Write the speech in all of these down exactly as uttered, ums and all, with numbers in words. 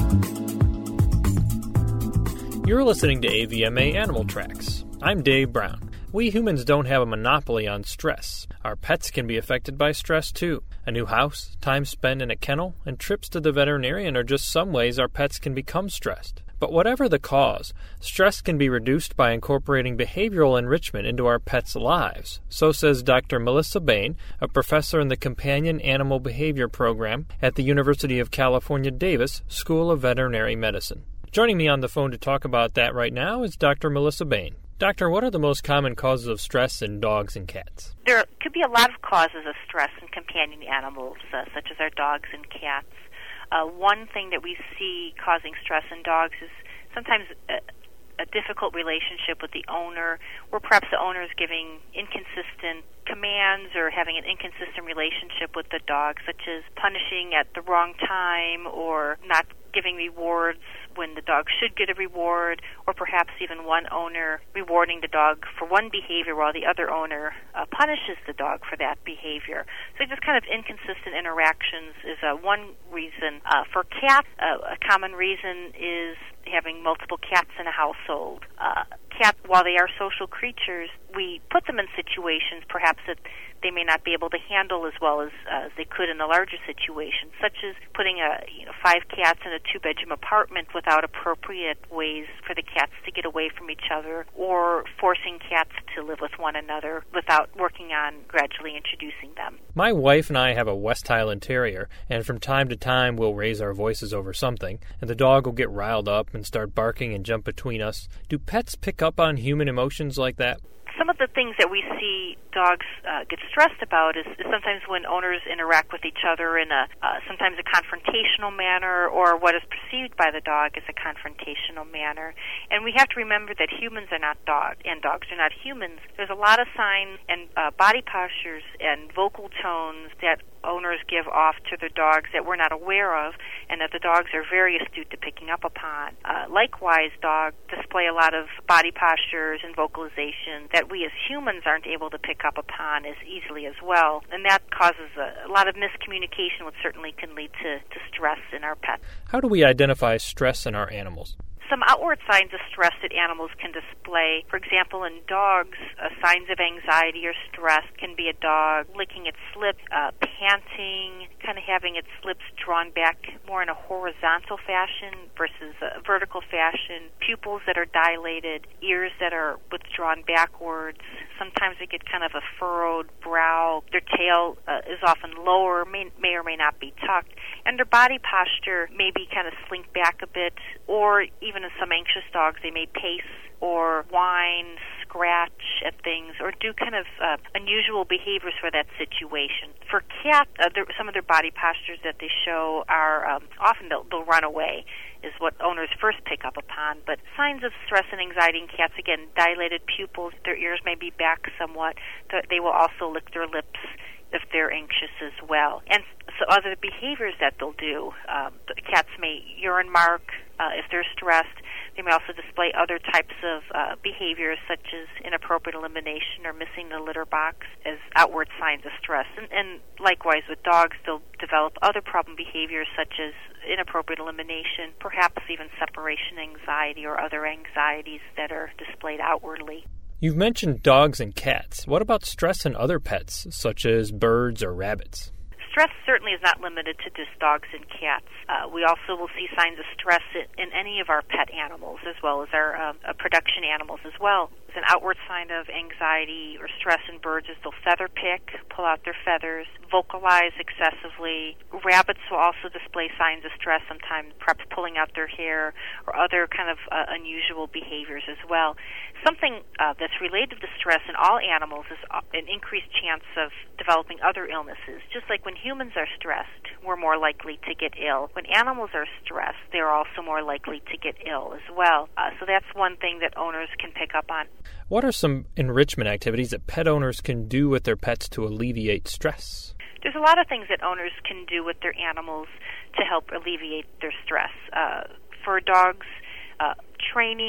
You're listening to A V M A Animal Tracks. I'm Dave Brown. We humans don't have a monopoly on stress. Our pets can be affected by stress too. A new house, time spent in a kennel, and trips to the veterinarian are just some ways our pets can become stressed. But whatever the cause, stress can be reduced by incorporating behavioral enrichment into our pets' lives. So says Doctor Melissa Bain, a professor in the Companion Animal Behavior Program at the University of California, Davis School of Veterinary Medicine. Joining me on the phone to talk about that right now is Doctor Melissa Bain. Doctor, what are the most common causes of stress in dogs and cats? There could be a lot of causes of stress in companion animals, uh, such as our dogs and cats. Uh, one thing that we see causing stress in dogs is sometimes a, a difficult relationship with the owner, where perhaps the owner is giving inconsistent commands or having an inconsistent relationship with the dog, such as punishing at the wrong time or not giving rewards when the dog should get a reward, or perhaps even one owner rewarding the dog for one behavior while the other owner uh, punishes the dog for that behavior. So just kind of inconsistent interactions is uh, one reason. Uh, for cats, uh, a common reason is having multiple cats in a household. Uh, cats, while they are social creatures, we put them in situations perhaps that they may not be able to handle as well as, uh, as they could in a larger situation, such as putting a you know five cats in a two-bedroom apartment without appropriate ways for the cats to get away from each other, or forcing cats to live with one another without working on gradually introducing them. My wife and I have a West Highland Terrier, and from time to time we'll raise our voices over something, and the dog will get riled up and start barking and jump between us. Do pets pick up on human emotions like that? Some of the things that we see dogs uh, get stressed about is, is sometimes when owners interact with each other in a uh, sometimes a confrontational manner, or what is perceived by the dog as a confrontational manner. And we have to remember that humans are not dogs, and dogs are not humans. There's a lot of signs and uh, body postures and vocal tones that owners give off to their dogs that we're not aware of, and that the dogs are very astute to picking up upon. Uh, likewise, dogs display a lot of body postures and vocalization that we as humans aren't able to pick up upon as easily as well, and that causes a, a lot of miscommunication, which certainly can lead to, to stress in our pets. How do we identify stress in our animals? Some outward signs of stress that animals can display. For example, in dogs, uh, signs of anxiety or stress can be a dog licking its lips, uh, panting, kind of having its lips drawn back more in a horizontal fashion versus a vertical fashion, pupils that are dilated, ears that are withdrawn backwards. Sometimes they get kind of a furrowed brow. Their tail uh, is often lower, may, may or may not be tucked, and their body posture may be kind of slink back a bit, or even in some anxious dogs, they may pace or whine, scratch at things, or do kind of uh, unusual behaviors for that situation. For cats, uh, some of their body postures that they show are um, often they'll, they'll run away, is what owners first pick up upon. But signs of stress and anxiety in cats, again, dilated pupils, their ears may be back somewhat. They will also lick their lips if they're anxious as well. And so other behaviors that they'll do, um, the cats may urine mark uh, if they're stressed. They may also display other types of uh, behaviors, such as inappropriate elimination or missing the litter box, as outward signs of stress. And, and likewise with dogs, they'll develop other problem behaviors, such as inappropriate elimination, perhaps even separation anxiety or other anxieties that are displayed outwardly. You've mentioned dogs and cats. What about stress in other pets, such as birds or rabbits? Stress certainly is not limited to just dogs and cats. Uh, we also will see signs of stress in, in any of our pet animals, as well as our um, uh, production animals as well. As an outward sign of anxiety or stress in birds is they'll feather pick, pull out their feathers, vocalize excessively. Rabbits will also display signs of stress, sometimes perhaps pulling out their hair or other kind of uh, unusual behaviors as well. Something uh, that's related to stress in all animals is an increased chance of developing other illnesses. Just like when humans are stressed, we're more likely to get ill. When animals are stressed, they're also more likely to get ill as well. Uh, so that's one thing that owners can pick up on. What are some enrichment activities that pet owners can do with their pets to alleviate stress? There's a lot of things that owners can do with their animals to help alleviate their stress. Uh, for dogs, uh, training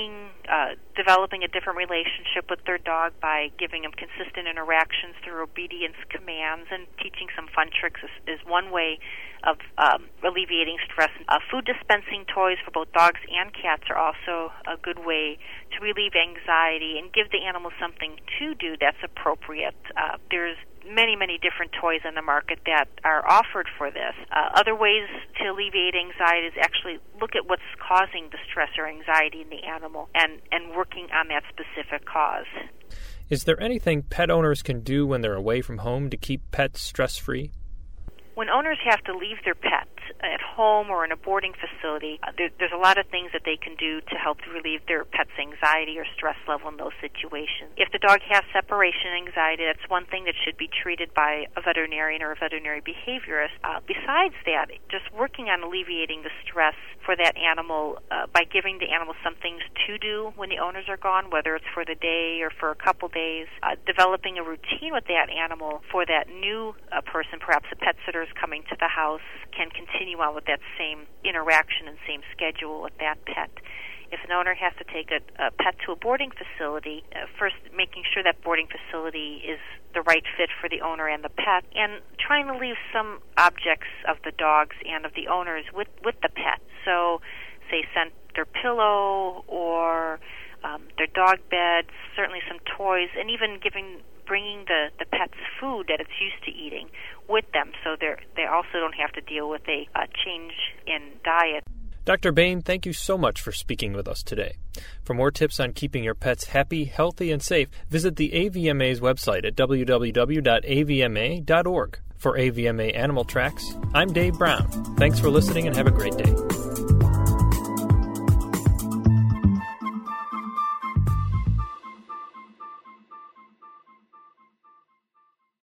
uh, developing a different relationship with their dog by giving them consistent interactions through obedience commands, and teaching some fun tricks is, is one way of um, alleviating stress. Uh, food dispensing toys for both dogs and cats are also a good way to relieve anxiety and give the animal something to do that's appropriate. Uh, there's many, many different toys on the market that are offered for this. Uh, other ways to alleviate anxiety is actually look at what's causing the stress or anxiety in the animal and, and working on that specific cause. Is there anything pet owners can do when they're away from home to keep pets stress-free? When owners have to leave their pet at home or in a boarding facility, uh, there, there's a lot of things that they can do to help relieve their pet's anxiety or stress level in those situations. If the dog has separation anxiety, that's one thing that should be treated by a veterinarian or a veterinary behaviorist. Uh, besides that, just working on alleviating the stress for that animal uh, by giving the animal some things to do when the owners are gone, whether it's for the day or for a couple days, uh, developing a routine with that animal for that new uh, person, perhaps a pet sitter is coming to the house, can continue on with that same interaction and same schedule with that pet. If an owner has to take a, a pet to a boarding facility, uh, first making sure that boarding facility is the right fit for the owner and the pet, and trying to leave some objects of the dogs and of the owners with, with the pet. So, say, send their pillow or um, their dog bed, certainly some toys, and even giving bringing the, the pet's food that it's used to eating with them, so they they also don't have to deal with a uh, change in diet. Doctor Bain, thank you so much for speaking with us today. For more tips on keeping your pets happy, healthy, and safe, visit the A V M A's website at w w w dot a v m a dot org. For A V M A Animal Tracks, I'm Dave Brown. Thanks for listening and have a great day.